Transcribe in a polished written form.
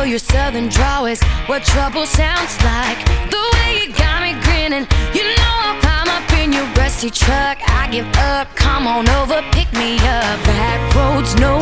your southern drawl is what trouble sounds like. The way you got me grinning, you know I'll climb up in your rusty truck. I give up, come on over, pick me up. Back roads, no